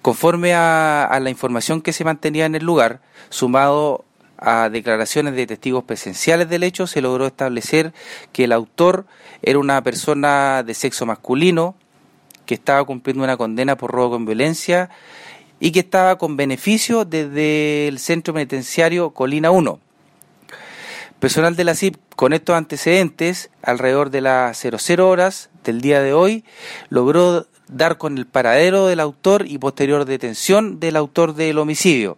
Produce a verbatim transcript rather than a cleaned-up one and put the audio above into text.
Conforme a, a la información que se mantenía en el lugar, sumado a declaraciones de testigos presenciales del hecho, se logró establecer que el autor era una persona de sexo masculino que estaba cumpliendo una condena por robo con violencia y que estaba con beneficio desde el centro penitenciario Colina uno. Personal de la C I P con estos antecedentes, alrededor de las cero cero horas del día de hoy, logró dar con el paradero del autor y posterior detención del autor del homicidio.